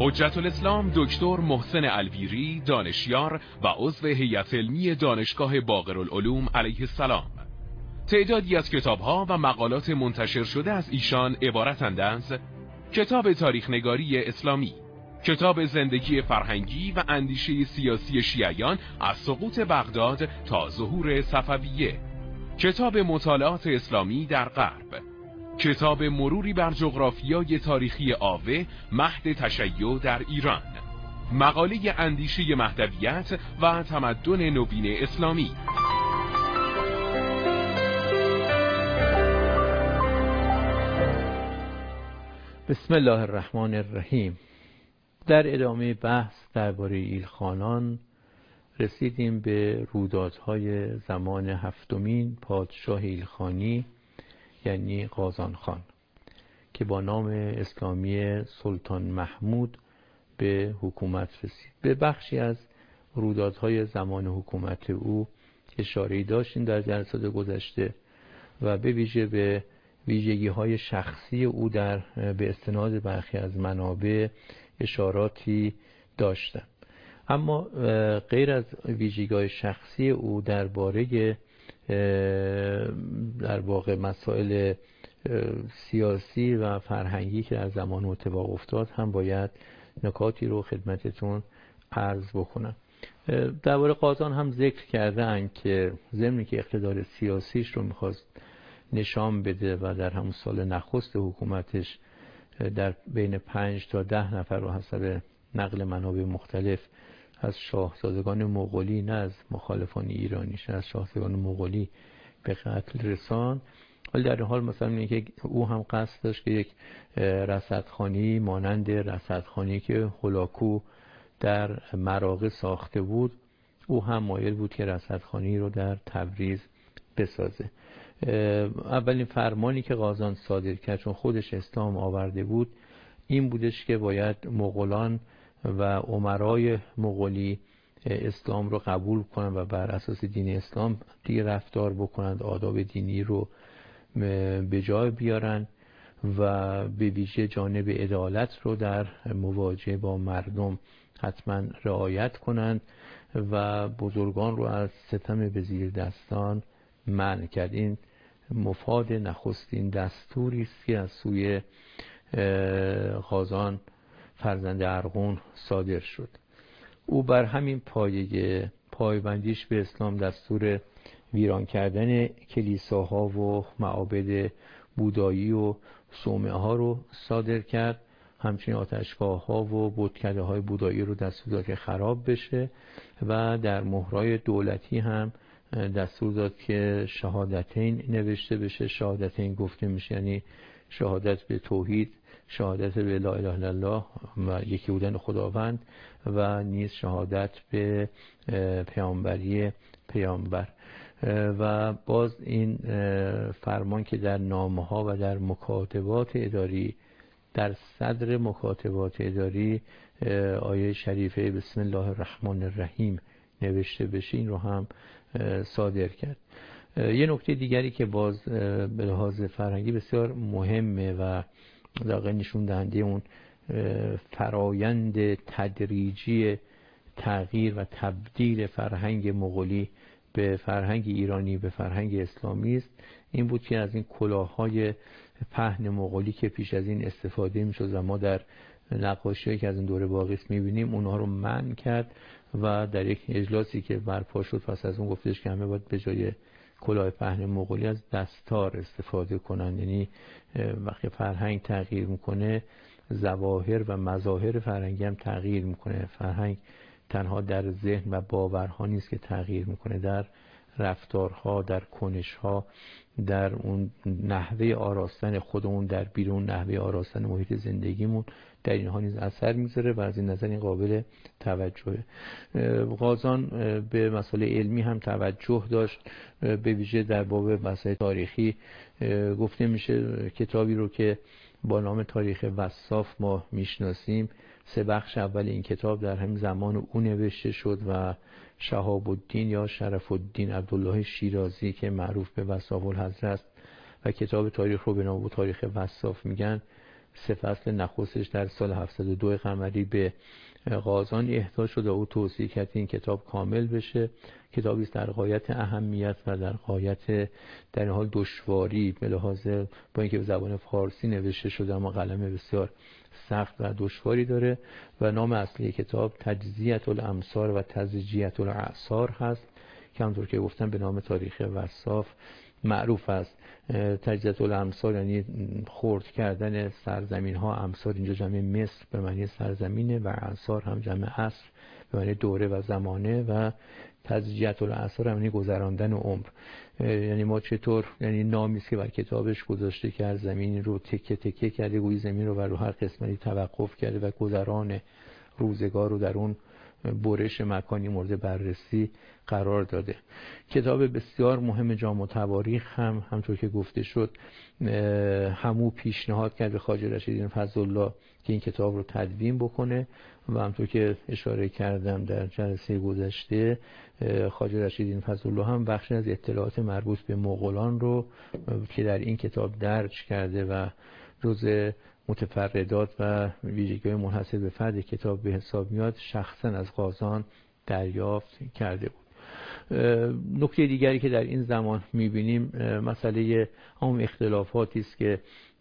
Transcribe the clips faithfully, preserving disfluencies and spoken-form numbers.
حجت الاسلام دکتر محسن الویری، دانشیار و عضو هیئت علمی دانشگاه باقرالعلوم علیه السلام. تعدادی از کتاب‌ها و مقالات منتشر شده از ایشان عبارتند از کتاب تاریخ نگاری اسلامی، کتاب زندگی فرهنگی و اندیشه سیاسی شیعیان از سقوط بغداد تا ظهور صفویه، کتاب مطالعات اسلامی در غرب، کتاب مروری بر جغرافیای تاریخی آوه مهد تشیع در ایران، مقاله اندیشه مهدویت و تمدن نوین اسلامی. بسم الله الرحمن الرحیم. در ادامه بحث درباره ایلخانان رسیدیم به رویدادهای زمان هفتمین پادشاه ایلخانی، یعنی قازان خان، که با نام اسلامی سلطان محمود به حکومت رسید. به بخشی از رویدادهای زمان حکومت او اشاره‌ای داشتیم در جلسات گذشته و به ویژه به ویژگی‌های شخصی او در به استناد برخی از منابع اشاراتی داشتم. اما غیر از ویژگی‌های شخصی او درباره در واقع مسائل سیاسی و فرهنگی که در زمان اتفاق افتاد هم باید نکاتی رو خدمتتون عرض بکنم. درباره قازان هم ذکر کردن که ضمن که اقتدار سیاسیش رو می‌خواست نشان بده و در همون سال نخست حکومتش در بین پنج تا ده نفر رو حسب نقل منابع مختلف از شاهزادگان مغولی، نه از مخالفان ایرانیش، از شاهزادگان مغولی به قتل رسان. ولی در این حال مثلا اینکه او هم قصد داشت که یک رصدخانه‌ای مانند رصدخانه‌ای که هولاکو در مراغه ساخته بود، او هم مایل بود که رصدخانه‌ای رو در تبریز بسازه. اولین فرمانی که قازان صادر کرد، چون خودش اسلام آورده بود، این بودش که باید مغولان و امرای مغولی اسلام رو قبول کنند و بر اساس دین اسلام دیگه رفتار بکنند، آداب دینی رو به جای بیارن و به ویژه جانب عدالت رو در مواجهه با مردم حتما رعایت کنند و بزرگان رو از ستم به زیر دستان منع کرد. این مفاد نخستین دستوری است که از سوی قازان فرزند ارغون صادر شد. او بر همین پایه پایبندیش به اسلام دستور ویران کردن کلیساها و معابد بودایی و صومعه ها رو صادر کرد. همچنین آتشگاه ها و بتکده های بودایی رو دستور داد که خراب بشه و در مهرهای دولتی هم دستور داد که شهادتین نوشته بشه. شهادتین گفته میشه یعنی شهادت به توحید، شهادت به لا اله الا الله و یکی بودن خداوند و نیز شهادت به پیامبری پیامبر. و باز این فرمان که در نامه ها و در مکاتبات اداری، در صدر مکاتبات اداری آیه شریفه بسم الله الرحمن الرحیم نوشته بشه، این رو هم صادر کرد. یه نکته دیگری که باز به لحاظ فرهنگی بسیار مهمه و در واقع نشون دهنده اون فرایند تدریجی تغییر و تبدیل فرهنگ مغولی به فرهنگ ایرانی به فرهنگ اسلامی است، این بود که از این کلاه‌های پهن مغولی که پیش از این استفاده می‌شد و ما در نقاشی‌هایی که از این دوره باقی است می‌بینیم، اونها رو منع کرد و در یک اجلاسی که برپا شد پس از اون گفتش که همه باید به جای کلاه پهن مغولی از دستار استفاده کنن. یعنی وقتی فرهنگ تغییر میکنه، ظواهر و مظاهر فرهنگی هم تغییر میکنه. فرهنگ تنها در ذهن و باورها نیست که تغییر میکنه، در رفتارها، در کنشها، در اون نحوه آراستن خودمون در بیرون، نحوه آراستن محیط زندگیمون، در اینها نیز اثر میذاره و از این نظر این قابل توجهه. قازان به مسائل علمی هم توجه داشت، به ویژه در باب مسائل تاریخی. گفته میشه کتابی رو که با نام تاریخ وصاف ما میشناسیم، سه بخش اول این کتاب در همین زمان او نوشته شد و شهاب الدین یا شرف الدین عبدالله شیرازی که معروف به وصاف الحضره است و کتاب تاریخ رو به نام تاریخ وصاف میگن، سه فصل نخستش در سال هفتصد و دو قمری به قازان اهدا شد و او توصیه کرد این کتاب کامل بشه. کتابی است در غایت اهمیت و در غایت در این حال دشواری، به لحاظ با اینکه به زبان فارسی نوشته شده اما قلم بسیار سخت و دشواری داره و نام اصلی کتاب تجزیة الامصار و تزجیة الاعصار هست که همونطور که گفتم به نام تاریخ وصاف معروف است. تجزیة الامصار یعنی خرد کردن سرزمین ها، امصار اینجا جمع مصر به معنی سرزمینه و اعصار هم جمع عصر به معنی دوره و زمانه و تزجیة الاعصار یعنی گذراندن عمر. یعنی ما چطور، یعنی نامی است که بر کتابش گذاشته که هر زمین رو تکه تکه کرده، گویی زمین رو بر هر قسمتی توقف کرده و گذران روزگار رو در اون برش مکانی مورد بررسی قرار داده. کتاب بسیار مهم جامع تواریخ هم همطور که گفته شد همو پیشنهاد کرد به خواجه رشیدین فضل‌الله که این کتاب رو تدوین بکنه و همطور که اشاره کردم در جلسه گذشته خواجه رشیدین فضل‌الله هم بخشی از اطلاعات مربوط به مغولان رو که در این کتاب درج کرده و جزء متفردات و ویژگی‌های منحصر به فرد کتاب به حساب میاد شخصا از قازان دریافت کرده بود. نکته دیگری که در این زمان می‌بینیم مسئله هم اختلافاتی است که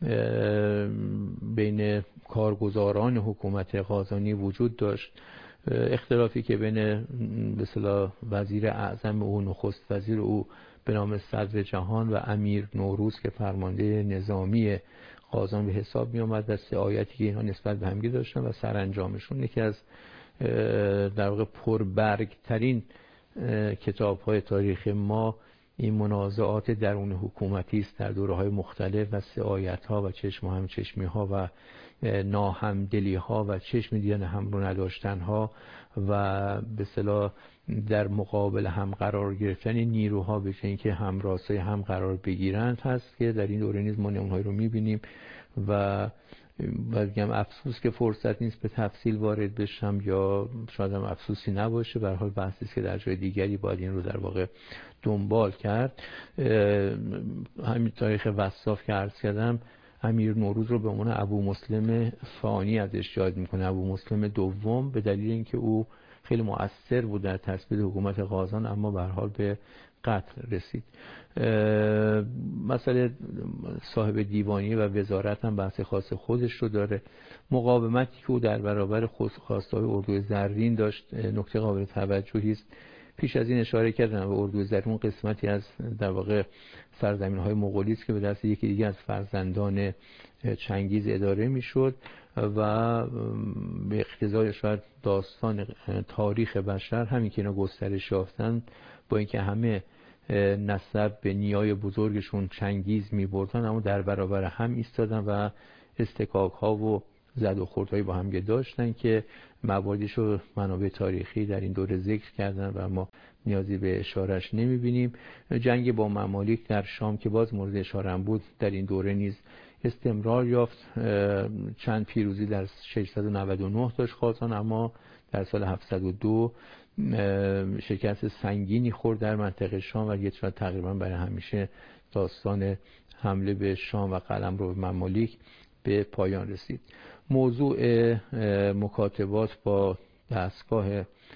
بین کارگزاران حکومت قازانی وجود داشت. اختلافی که بین به اصطلاح وزیر اعظم او، نخست وزیر او به نام صدر جهان و امیر نوروز که فرمانده نظامی قازان به حساب می آمد و سعایتی که اینها نسبت به همگی داشتن و سرانجامشون یکی از در واقع پربرگ ترین کتاب های تاریخ ما این منازعات درون حکومتی است در دوره‌های مختلف و سعایت ها و چشم هم چشمی ها و ناهمدلی ها و چشم دیدن هم رو نداشتن ها و به اصطلاح در مقابل هم قرار گرفتن نیروها به جای اینکه همراسای هم قرار بگیرند هست که در این دوره نیز ما اونهایی رو می‌بینیم و بگم افسوس که فرصت نیست به تفصیل وارد بشم یا شاید هم افسوسی نباشه، به هر حال بحثی است که در جای دیگری باید این رو در واقع دنبال کرد. همین تاریخ وصاف که عرض کردم امیر نوروز رو به عنوان ابو مسلم ثانی ازش یاد میکنه، ابو مسلم دوم، به دلیل اینکه او خیلی مؤثر بود در تثبیت حکومت قازان اما به هر حال به قتل رسید. مسئله صاحب دیوانی و وزارت هم بحث خاص خودش رو داره. مقاومتی که او در برابر خواستهای اردوی زرین داشت نکته قابل توجهی است. پیش از این اشاره کردم به اردوی زرین قسمتی از در واقع سرزمین‌های مغولی است که به دست یکی دیگه از فرزندان چنگیز اداره میشد و به اقتضای شاید داستان تاریخ بشر همین که اینا گسترش یافتن با اینکه همه نسب به نیای بزرگشون چنگیز می بردن اما در برابر هم ایستادن و استکاک ها و زد و خوردهایی با هم داشتن که مواردش رو منابع تاریخی در این دوره ذکر کردن و ما نیازی به اشارهش نمی بینیم. جنگ با ممالیک در شام که باز مورد اشاره بود در این دوره نیز استمرار یافت. چند پیروزی در ششصد و نود و نه داشت قازان اما در سال هفتصد و دو شکست سنگینی خورد در منطقه شام و یک شاید تقریبا برای همیشه داستان حمله به شام و قلمرو ممالیک به پایان رسید. موضوع مکاتبات با دستگاه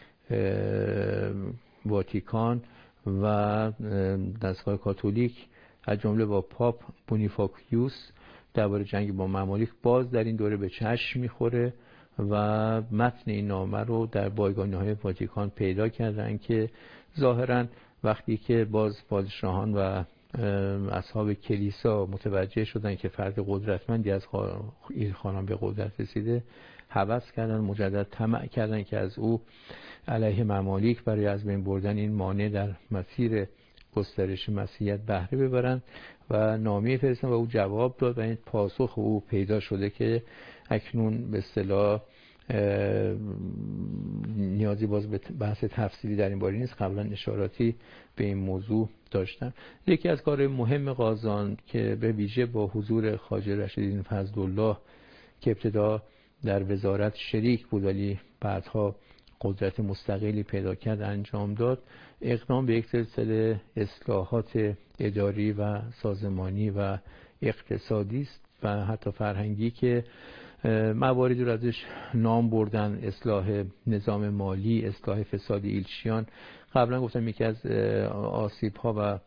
واتیکان و دستگاه کاتولیک از جمله با پاپ بونیفاکیوس درباره جنگ با ممالیک باز در این دوره به چشم میخوره و متن این نامه رو در بایگانی‌های واتیکان پیدا کردن که ظاهراً وقتی که باز پادشاهان و اصحاب کلیسا متوجه شدن که فرد قدرتمندی از ایلخانان به قدرت رسیده هوس کردن، مجدد طمع کردن که از او علیه ممالیک برای از بین بردن این مانع در مسیر گسترش مسیحیت بهره ببرن و نامه فرستادن و او جواب داد و این پاسخ او پیدا شده که اکنون به اصطلاح نیازی باز به بحث تفصیلی در این باره نیست، قبلا اشاراتی به این موضوع داشتم. یکی از کارهای مهم قازان که به ویژه با حضور خواجه رشیدین فضل‌الله که ابتدا در وزارت شریک بود ولی بعدها قدرت مستقلی پیدا کرد انجام داد، اقدام به یک سلسله اصلاحات اداری و سازمانی و اقتصادی است و حتی فرهنگی که مواردی رو ازش نام بردن، اصلاح نظام مالی، اصلاح فساد ایلچیان. قبلا گفتم یکی از آسیب‌ها و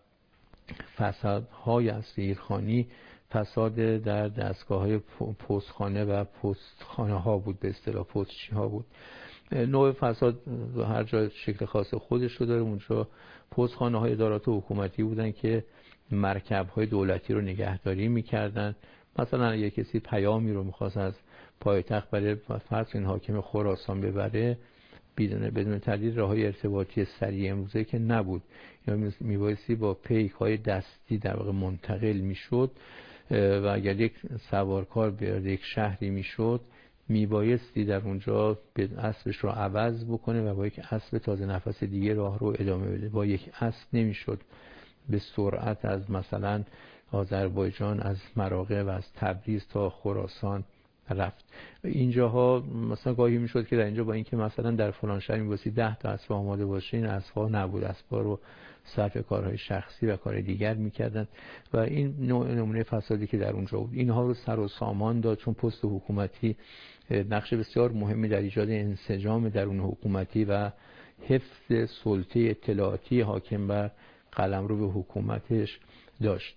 فسادهای اصلی ایلخانی فساد در دستگاه‌های پستخانه و پستخانه ها بود، به اصطلاح پستچی ها بود. نوع فساد هر جا شکل خاص خودش رو داره. اونجا پستخانه های ادارات حکومتی بودن که مرکب های دولتی رو نگهداری میکردن. مثلا اگه کسی پیامی رو میخواست از پایتخت برای فرض این حاکم خراسان ببره، بدون بدون تردید راههای ارتباطی سریع امروزه که نبود، یا میبایستی با پیک های دستی در واقع منتقل میشد و اگر یک سوارکار به یک شهری میشد میبایستی در اونجا به اسبش رو عوض بکنه و با یک اسب تازه نفس دیگه راه رو ادامه بده. با یک اسب نمیشد به سرعت از مثلا آذربایجان، از مراغه و از تبریز تا خراسان رفت. اینجاها مثلا گاهی میشد که در اینجا با اینکه مثلا در فلان شهر میبایستی ده تا اسب آماده باشه، این اسب‌ها نبود، اسب‌ها رو صرف کارهای شخصی و کار دیگر میکردن و این نوع نمونه فسادی که در اونجا بود اینها رو سر و سامان داد، چون پست حکومتی نقش بسیار مهمی در ایجاد انسجام درون حکومتی و حفظ سلطه اطلاعاتی حاکم بر قلمرو به حکومتش داشت.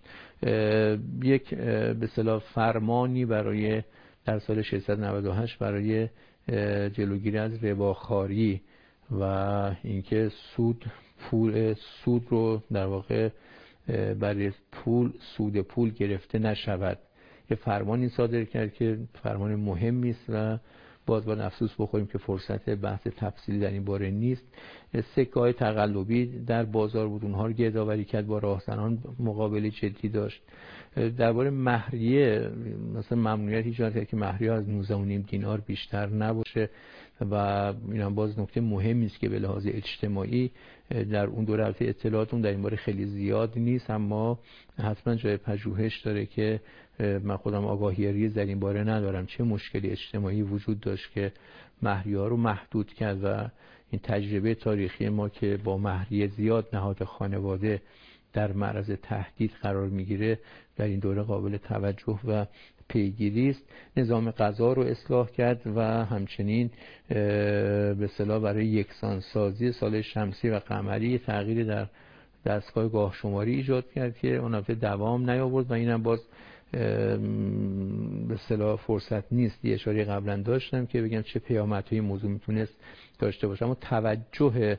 یک به اصطلاح فرمانی برای در سال ششصد و نود و هشت برای جلوگیری از رباخواری و اینکه سود پول سود رو در واقع برای پول سود پول گرفته نشود، یه فرمانی صادر کرد که فرمان مهمی است و باز باید افسوس بخوریم که فرصت بحث تفصیلی در این باره نیست. سکه‌های تقلبی در بازار بود، اونها رو گردآوری کرد، با راهزنان مقابله جدی داشت. درباره مهریه مثلا ممنوعیت ایجاد کرد که مهریه از نوزده و نیم دینار بیشتر نباشه و این هم باز نکته مهمی است که به لحاظ اجتماعی در اون دوره البته اطلاعاتون در این باره خیلی زیاد نیست، اما حتما جای پژوهش داره که من خودم آگاهی ریز در این باره ندارم چه مشکلی اجتماعی وجود داشت که مهریه‌ها رو محدود کرد و این تجربه تاریخی ما که با مهریه زیاد نهاد خانواده در معرض تهدید قرار میگیره در این دوره قابل توجه و پیگیری است. نظام قضا رو اصلاح کرد و همچنین به اصطلاح برای یکسانسازی سال شمسی و قمری تغییری در دستگاه گاه شماری ایجاد کرد که اون البته دوام نیاورد و اینم باز به اصطلاح فرصت نیست. یه اشاره قبلا داشتم که بگم چه پیامدهای موضوع میتونست داشته باشه، اما توجه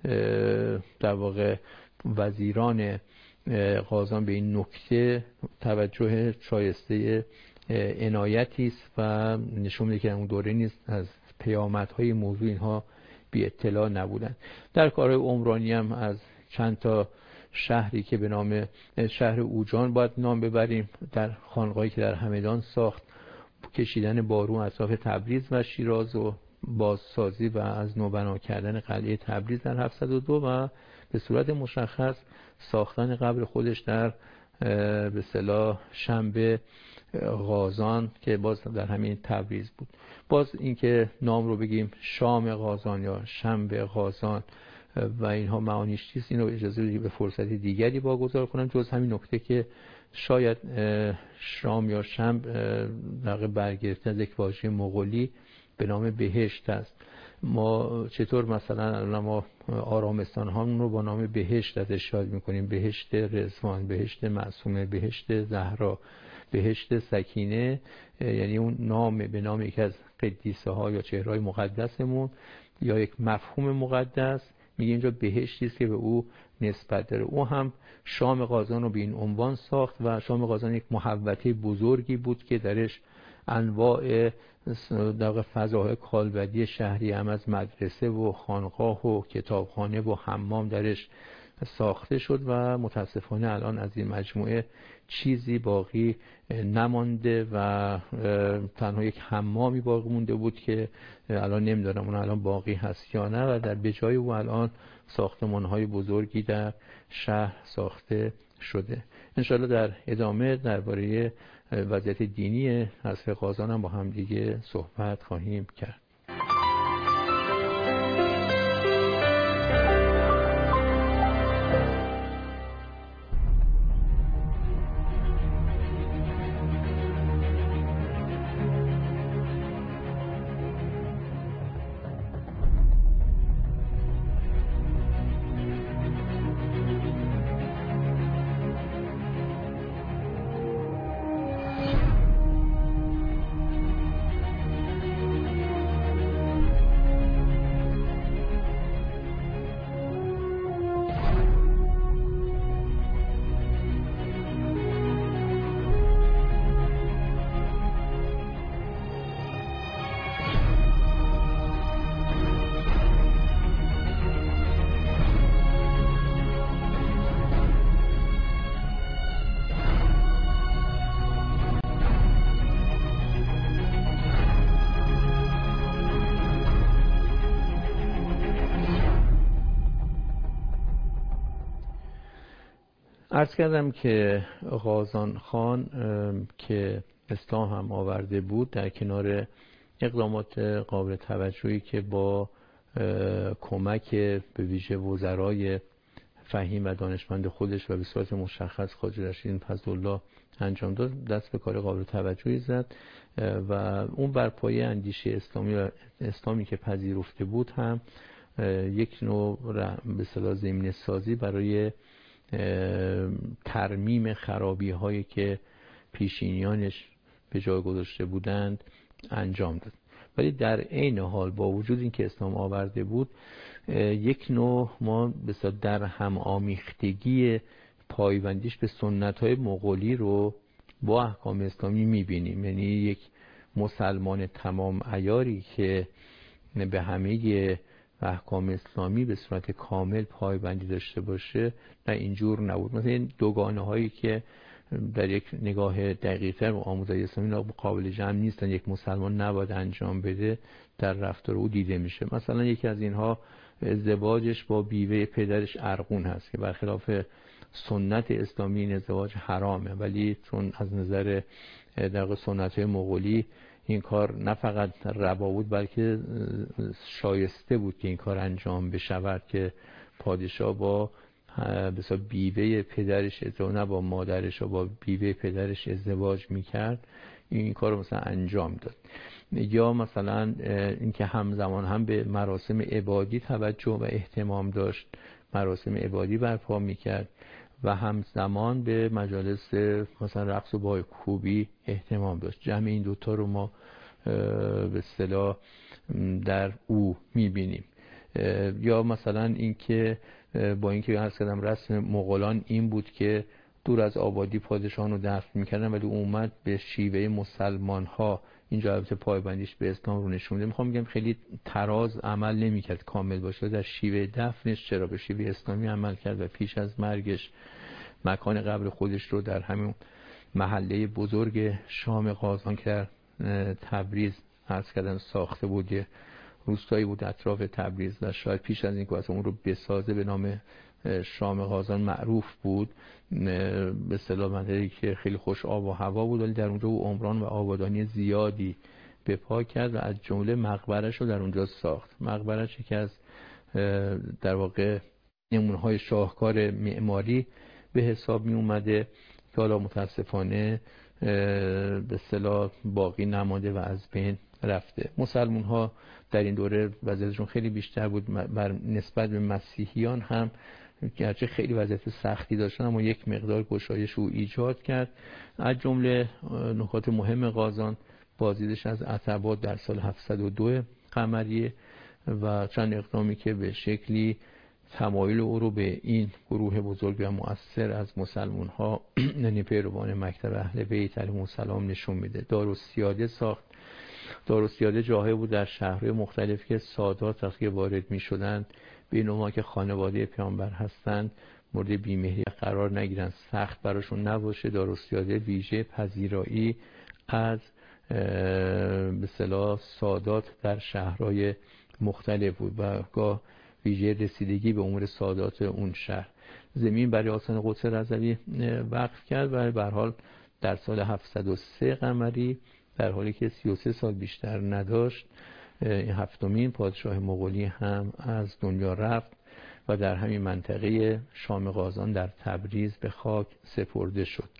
در واقع وزیران قاضان به این نکته توجه شایسته عنایتی است و نشون میده که اون دوره نیست از پیامدهای موضوع اینها بی اطلاع نبودن. در کارهای عمرانی هم از چند تا شهری که به نام شهر اوجان باید نام ببریم، در خانقاهی که در همدان ساخت، کشیدن بارو اطراف تبریز و شیراز و بازسازی و از نو بنا کردن قلعه تبریز در هفتصد و دو و به صورت مشخص ساختن قبر خودش در به اصطلاح شنبه غازان که باز در همین تبریز بود. باز اینکه نام رو بگیم شام غازان یا شنبه غازان و اینها معانیش چیست، این رو اجازه بدید به فرصت دیگری واگذار کنم، جز همین نکته که شاید شام یا شنب در واقع برگرفته از یک واژه مغولی به نام بهشت است. ما چطور مثلا الان ما آرامستان هامون رو با نام بهشت ازش یاد میکنیم، بهشت رضوان، بهشت معصومه، بهشت زهرا، بهشت سکینه، یعنی اون نام به نام یکی از قدیسه ها یا چهرهای مقدسمون یا یک مفهوم مقدس، میگه اینجا بهشتی است که به او نسبت داره. او هم شام غازان رو به این عنوان ساخت و شام غازان یک محوطه بزرگی بود که درش انواع در فضاهای کالبدی شهری هم از مدرسه و خانقاه و کتابخانه و حمام درش ساخته شد و متاسفانه الان از این مجموعه چیزی باقی نمانده و تنها یک حمامی باقی مونده بود که الان نمیدونم اون الان باقی هست یا نه و در بجای او الان ساختمان‌های بزرگی در شهر ساخته شده. انشاءالله در ادامه درباره وضعیت دینی عصر غازان هم با هم دیگه صحبت خواهیم کرد. عرض کردم که قازان خان که اسلام هم آورده بود، در کنار اقدامات قابل توجهی که با کمک به ویژه وزرای فهیم و دانشمند خودش و به صورت مشخص خواجه رشید فضل‌الله انجام داد، دست به کار قابل توجهی زد و اون بر پایه اندیشه اسلامی و اسلامی که پذیرفته بود هم یک نوع به اصطلاح زمینه سازی برای ترمیم خرابی هایی که پیشینیانش به جای گذاشته بودند انجام داد. ولی در عین حال با وجود اینکه اسلام آورده بود، یک نوع ما بسیار در هم آمیختگی پایبندیش به سنت های مغولی رو با احکام اسلامی میبینیم. یعنی یک مسلمان تمام عیاری که به همه احکام اسلامی به صورت کامل پایبندی داشته باشه، نه اینجور نبود. مثلا این دوگانه هایی که در یک نگاه دقیق‌تر و آموزش اسلامی قابل جمع نیستن، یک مسلمان نباید انجام بده، در رفتار او دیده میشه. مثلا یکی از اینها ازدواجش با بیوه پدرش ارغون هست که برخلاف سنت اسلامی این ازدواج حرامه، ولی چون از نظر در واقع سنت مغولی این کار نه فقط روا بود بلکه شایسته بود که این کار انجام بشود که پادشاه با بسا بیوه پدرش ازدواج، نه با مادرش و با بیوه پدرش ازدواج میکرد، این کار رو مثلا انجام داد. یا مثلا اینکه همزمان هم به مراسم عبادی توجه و اهتمام داشت، مراسم عبادی برپا میکرد و همزمان به مجالس مثلا رقص و پایکوبی اهتمام داشت. جمع این دوتا رو ما به اصطلاح در او میبینیم. یا مثلا اینکه با اینکه عرض کردم رسم مغولان این بود که دور از آبادی پادشاهان رو دفن میکردن، ولی اومد به شیوه مسلمان ها اینجا البته پایبندیش به اسلام رو نشون میده. میخوام بگم خیلی تراز عمل نمیکرد کامل باشه. در شیوه دفنش چرا به شیوه اسلامی عمل کرد و پیش از مرگش مکان قبر خودش رو در همین محله بزرگ شام قازان که در تبریز عرض کردن ساخته بود، یه روستایی بود اطراف تبریز و شاید پیش از این که اون رو بسازه به نام شام قازان معروف بود، به اصطلاح منطقه‌ای که خیلی خوش آب و هوا بود، ولی در اونجا او عمران و آبادانی زیادی به پا کرد و از جمله مقبرش رو در اونجا ساخت. مقبرش یکی از در واقع نمونه‌های شاهکار معماری به حساب می اومده که حالا متاسفانه به اصطلاح باقی نمانده و از بین رفته. مسلمان ها در این دوره وضعیتشون خیلی بیشتر بود بر نسبت به مسیحیان هم، گرچه خیلی وضعیت سختی داشتن اما یک مقدار گشایش رو ایجاد کرد. از جمله نکات مهم قازان بازدیدش از عتبات در سال هفتصد و دو قمری و چند اقدامی که به شکلی تمایل او رو به این گروه بزرگ و مؤثر از مسلمان ها یعنی پیروان مکتب اهل بیت علیهم السلام نشون میده. دارالسیاده ساخت. دارالسیاده جاهایی بود در شهرهای مختلف که سادات وقتی وارد می شدند به این عنوان که خانواده پیامبر هستند مورد بیمهری قرار نگیرن، سخت براشون نباشه. دارالسیاده ویژه پذیرایی از به اصطلاح سادات در شهرهای مختلف بود و گاه ویژه رسیدگی به امور سادات اون شهر. زمین برای آستان قدس رضوی وقف کرد و به هر حال در سال هفتصد و سه قمری در حالی که سی و سه سال بیشتر نداشت هفتمین پادشاه مغولی هم از دنیا رفت و در همین منطقه شام قازان در تبریز به خاک سپرده شد.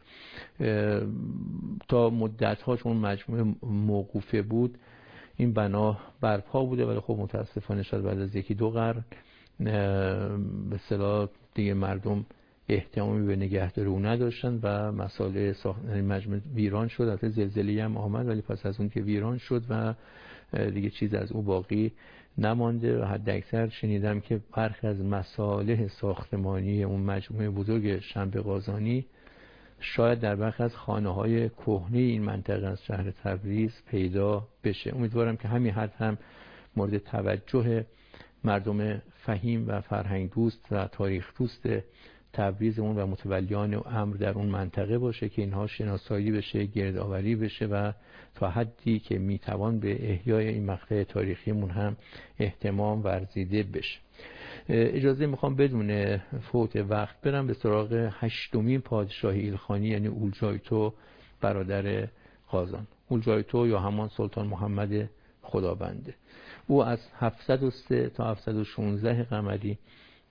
تا مدت‌ها چون مجموعه موقوفه بود این بنا برپا بوده، ولی خب متاسفانه شد بعد از یکی دو قرن به اصطلاح دیگه مردم احترامی به نگهداری اون نداشتن و مسائل ساختن مجموعه ویران شد. البته زلزله‌ای هم آمد ولی پس از اون که ویران شد و دیگه چیز از او باقی نمانده و حد اکثر شنیدم که برخی از مصالح ساختمانی اون مجموعه بزرگ شنبه قازانی شاید در برخی از خانه‌های کهنه این منطقه از شهر تبریز پیدا بشه. امیدوارم که همین حد هم مورد توجه مردم فهیم و فرهنگ دوست و تاریخ دوست تبریزمون و متولیان امر در اون منطقه باشه که اینها شناسایی بشه، گردآوری بشه و تا حدی که میتوان به احیای این مقطع تاریخیمون هم اهتمام ورزیده بشه. اجازه میخوام بدون فوت وقت برم به سراغ هشتمین پادشاه ایلخانی، یعنی اولجایتو برادر قازان. اولجایتو یا همان سلطان محمد خدابنده، او از هفتصد و سه تا هفتصد و شانزده قمری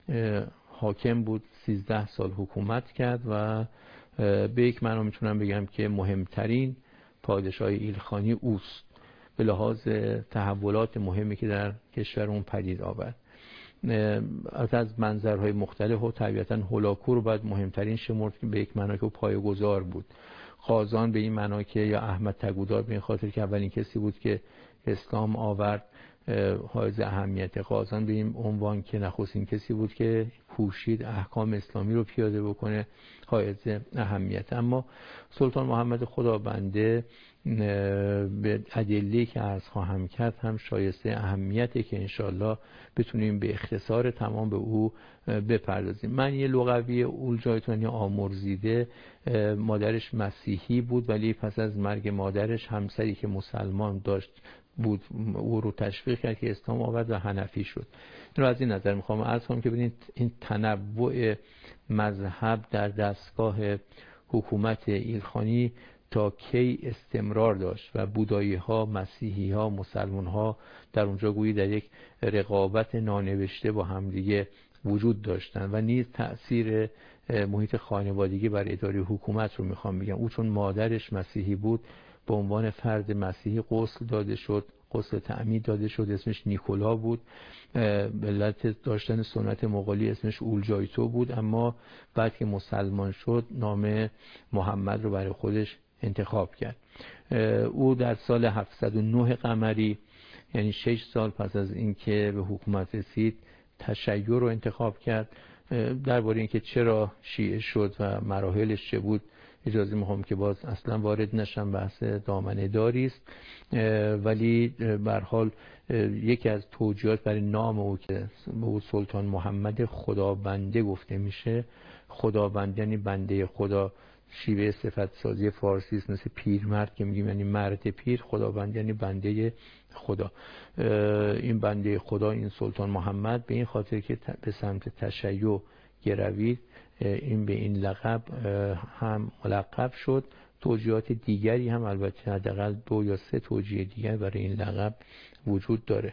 حاکم بود، سیزده سال حکومت کرد و به یک معنا میتونم بگم که مهمترین پادشاه ایلخانی اوست به لحاظ تحولات مهمی که در کشورمون پدید آورد. از منظرهای مختلف و طبیعتاً هولاکو رو باید مهمترین شمرد که به یک معنا که او پایه‌گذار بود. قازان به این معنا که یا احمد تگودار به این خاطر که اولین کسی بود که اسلام آورد حائز اهمیت. قازان به این عنوان که نخستین کسی بود که کوشید احکام اسلامی رو پیاده بکنه حائز اهمیت. اما سلطان محمد خدابنده به ادله‌ای که عرض خواهم کرد هم شایسته اهمیته که انشالله بتونیم به اختصار تمام به او بپردازیم. من یه لغوی اولجایتو آمرزیده، مادرش مسیحی بود ولی پس از مرگ مادرش همسری که مسلمان داشت بود او رو تشویق کرد که اسلام آورد و حنفی شد. این رو از این نظر میخوام عرض کنم که ببینید این تنوع مذهب در دستگاه حکومت ایلخانی تا کی استمرار داشت و بودایی ها، مسیحی ها، مسلمان ها در اونجا گویی در یک رقابت نانوشته با همدیگه وجود داشتن و نیز تأثیر محیط خانوادگی بر اداره حکومت رو میخوام بگم. او چون مادرش مسیحی بود به عنوان فرد مسیحی غسل داده شد، غسل تعمید داده شد، اسمش نیکولا بود. به علت داشتن سنت مغولی اسمش اولجایتو بود، اما بعد که مسلمان شد نام محمد رو برای خودش انتخاب کرد. او در سال هفتصد و نه قمری، یعنی شش سال پس از اینکه به حکومت رسید، تشیع رو انتخاب کرد. درباره اینکه چرا شیعه شد و مراحلش چه بود اجازه میخوام که باز اصلا وارد نشم، بحث دامنه داری است، ولی به هر حال یکی از توجیهات برای نام او که به او سلطان محمد خدابنده گفته میشه. خدابنده یعنی بنده خدا، شیوه صفت سازی فارسی است، مثل پیرمرد که میگیم یعنی مرد پیر، خدابنده یعنی بنده خدا. این بنده خدا، این سلطان محمد، به این خاطر که به سمت تشیع گروید این به این لقب هم ملقب شد. توجیهات دیگری هم البته حداقل دو یا سه توجیه دیگر برای این لقب وجود داره.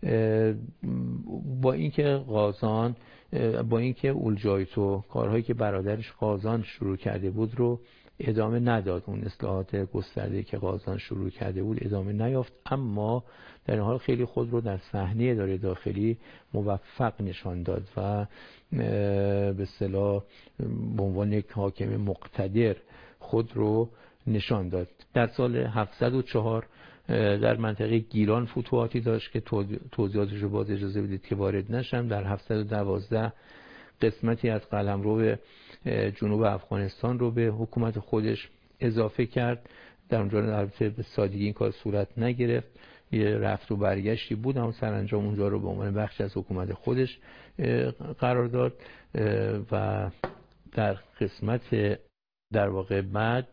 با اینکه قازان با اینکه اولجایتو کارهایی که برادرش قازان شروع کرده بود رو ادامه نداد، اون اصلاحات گسترده‌ای که قازان شروع کرده بود ادامه نیافت، اما در این حال خیلی خود رو در صحنه اداره داخلی موفق نشان داد و به اصطلاح به عنوان یک حاکم مقتدر خود رو نشان داد. در سال هفتصد و چهار در منطقه گیلان فتوحاتی داشت که توضیحاتش رو باز اجازه بدید که وارد نشم. در هفتصد و دوازده قسمتی از قلمرو جنوب افغانستان رو به حکومت خودش اضافه کرد. در اونجا البته به سادگی این کار صورت نگرفت، یه رفت و برگشتی بود، اما سرانجام اونجا رو به عنوان بخش از حکومت خودش قرار داد و در قسمت در واقع بعد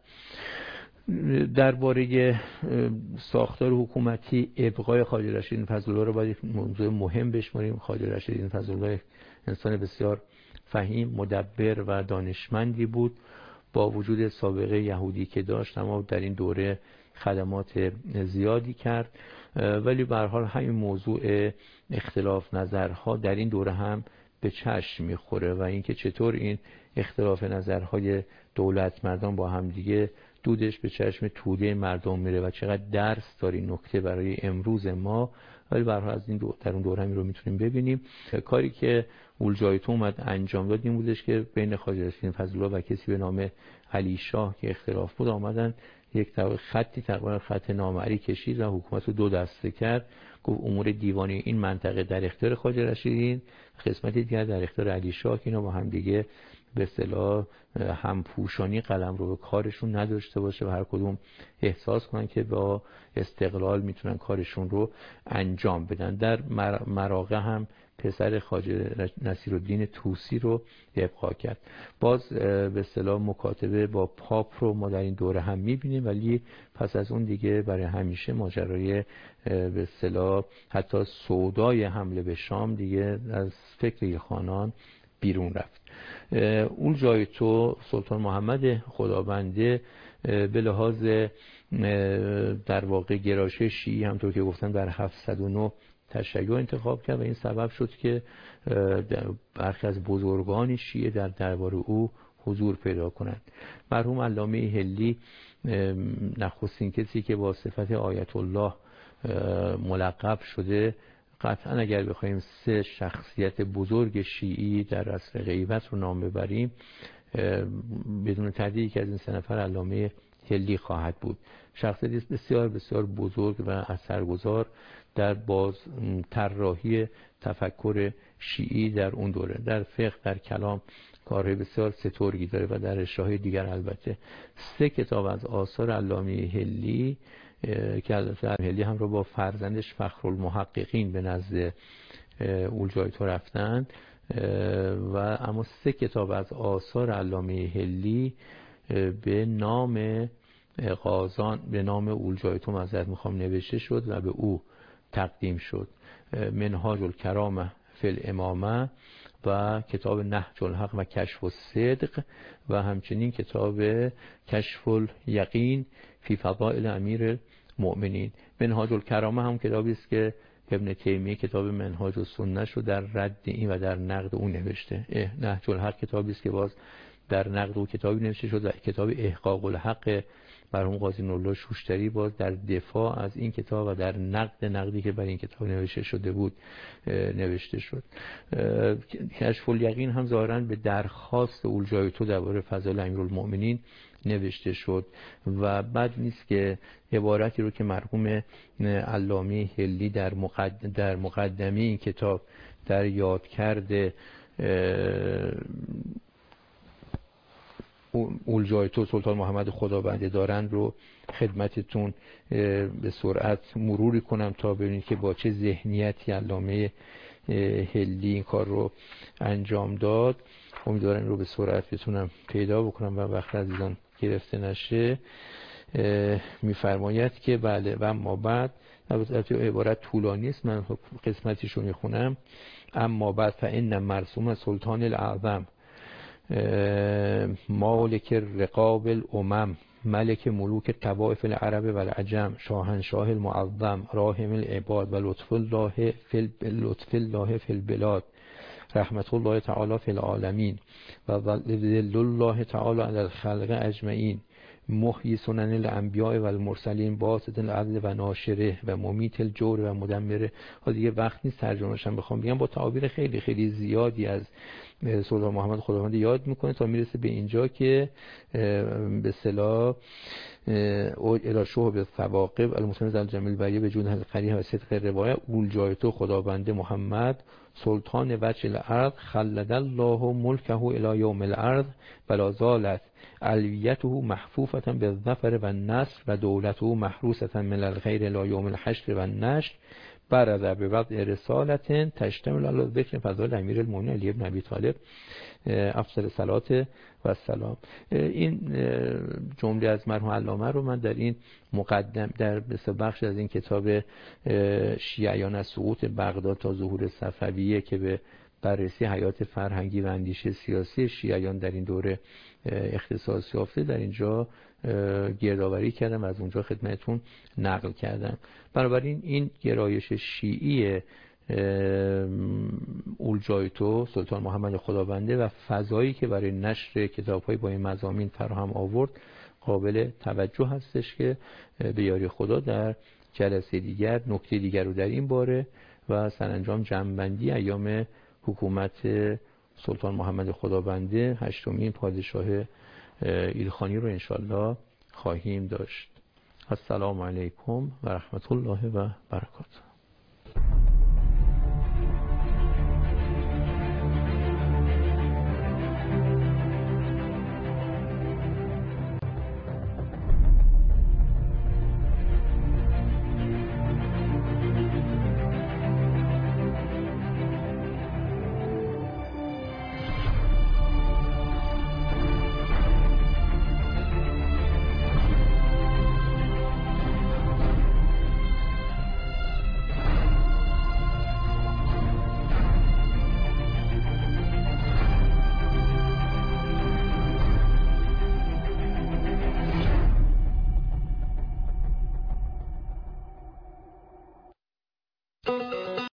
درباره ساختار حکومتی ابقای خواجه رشیدین فضل‌الله رو باید موضوع مهم بشماریم. خواجه رشیدین فضل‌الله انسان بسیار فهیم، مدبر و دانشمندی بود، با وجود سابقه یهودی که داشت اما در این دوره خدمات زیادی کرد. ولی به هر حال همین موضوع اختلاف نظرها در این دوره هم به چشم میخوره و اینکه چطور این اختلاف نظرهای دولت مردان با هم دیگه دودش به چشم توده مردم میره و چقدر درس داره این نکته برای امروز ما. ولی به هر حال از این دو در اون دوره هم رو میتونیم ببینیم. کاری که اولجایتو اومد انجام داد این بودش که بین خواجه رشیدین فضل‌الله و کسی به نام علی شاه که اختلاف بود آمدن یک خطی تقریبا خط نامری کشید و حکومت رو دو دسته کرد. گفت امور دیوانی این منطقه در اختیار خواجه رشیدین، قسمتی دیگر در اختیار علی شاه، که اینا با هم دیگه به اصطلاح همپوشانی قلم رو به کارشون نداشته باشه و هر کدوم احساس کنن که با استقلال میتونن کارشون رو انجام بدن. در مراغه هم پسر خواجه نصیرالدین طوسی رو ابقا کرد. باز به اصطلاح مکاتبه با پاپ رو ما در این دوره هم میبینیم، ولی پس از اون دیگه برای همیشه ماجرای به اصطلاح حتی سودای حمله به شام دیگه از فکر خانان بیرون رفت. اولجایتو سلطان محمد خدابنده به لحاظ در واقع گرایش شیعی همطور که گفتن در هفتصد و نه تشیع انتخاب کرد و این سبب شد که برخی از بزرگان شیعه در دربار او حضور پیدا کنند. مرحوم علامه حلی نخستین کسی که با صفت آیت الله ملقب شده، قطعا اگر بخوایم سه شخصیت بزرگ شیعی در عصر غیبت رو نام ببریم بدون تردید که از این سه نفر علامه حلی خواهد بود. شخصیت بسیار بسیار بزرگ و اثرگذار در باز طراحی تفکر شیعی در اون دوره، در فقه، در کلام کارهای بسیار سترگی داره و در اشراحهای دیگر. البته سه کتاب از آثار علامه حلی که البته حلی هم رو با فرزندش فخرالمحققین به نزد اولجایتو رفتن و اما سه کتاب از آثار علامه حلی به نام قازان به نام اولجایتو معذرت میخوام نوشته شد و به او تقدیم شد: منهاج الکرامه فی الامامه و کتاب نهج الحق و کشف الصدق و همچنین کتاب کشف الیقین فی فضائل امیر المؤمنین. منهاج الکرامه هم کتابی است که ابن تیمیه کتاب منهاج السنه رو در رد این و در نقد اون نوشته. نهج الحق کتابی است که باز در نقد او کتابی نوشته شد و کتاب احقاق الحق مرحوم قاضی نورالله شوشتری باز در دفاع از این کتاب و در نقد نقدی که برای این کتاب نوشته شده بود نوشته شد. کشف الیقین هم ظاهراً به درخواست اولجایتو درباره فضائل امیرالمؤمنین نوشته شد و بد نیست که عبارتی رو که مرحوم علامه حلی در مقدمه در مقدمه این کتاب در یاد کرده اولجایتو سلطان محمد خدابنده دارن رو خدمتتون به سرعت مروری کنم تا ببینید که با چه ذهنیتی علامه حلی این کار رو انجام داد. امیدوارم رو به سرعت بتونم پیدا بکنم و وقت عزیزان گرفته نشه. میفرماید که بله و اما بعد، البته عبارت طولانی است، من قسمتیشو میخونم: اما بعد فإن مرسوم سلطان الاعظم مالک رقاب الامم ملک ملوک طوائف العرب و العجم شاهنشاه المعظم راحم العباد و لطف الله فی لطف الله فی البلاد رحمت الله تعالی فی العالمین و ذل الله تعالی علی الخلق اجمعین محیی سنن الانبیاء و المرسلین باسط العدل و ناشره و ممیت الجور و مدمره. ها دیگه وقت نیست ترجمه‌اش هم بخوام بگم، با تعابیر خیلی خیلی زیادی از سلطان محمد خدابنده یاد میکنه تا میرسه به اینجا که به اصطلاح الاشوه به ثواقب المسند الجمیل و به جون القریه و صدق روایه اولجایتو خدابنده محمد سلطان وجه الارض خلد الله ملکه الی یوم الارض بلا زالت علویته محفوفه بالظفر و النصر و دولته محروسه من الخیر الی یوم الحشر و النشر برز به وضع رسالت تشتمل علی ذکر فضائل امیر المؤمنین علی بن ابی طالب افضل صلات و سلام. این جمله از مرحوم علامه رو من در این مقدم در بخش از این کتاب شیعیان از سقوط بغداد تا ظهور صفویه که به بررسی حیات فرهنگی و اندیشه سیاسی شیعیان در این دوره اختصاص یافته در اینجا گردآوری کردم و از اونجا خدمتتون نقل کردم. بنابراین این گرایش شیعی اولجایتو سلطان محمد خدابنده و فضایی که برای نشر کتاب‌های با این مضامین فراهم آورد قابل توجه هستش که به یاری خدا در جلسه دیگر نکته دیگر رو در این باره و سرانجام جمع‌بندی ایام حکومت سلطان محمد خدابنده هشتمین پادشاه ایلخانی رو انشالله خواهیم داشت. السلام علیکم و رحمت الله و برکاته.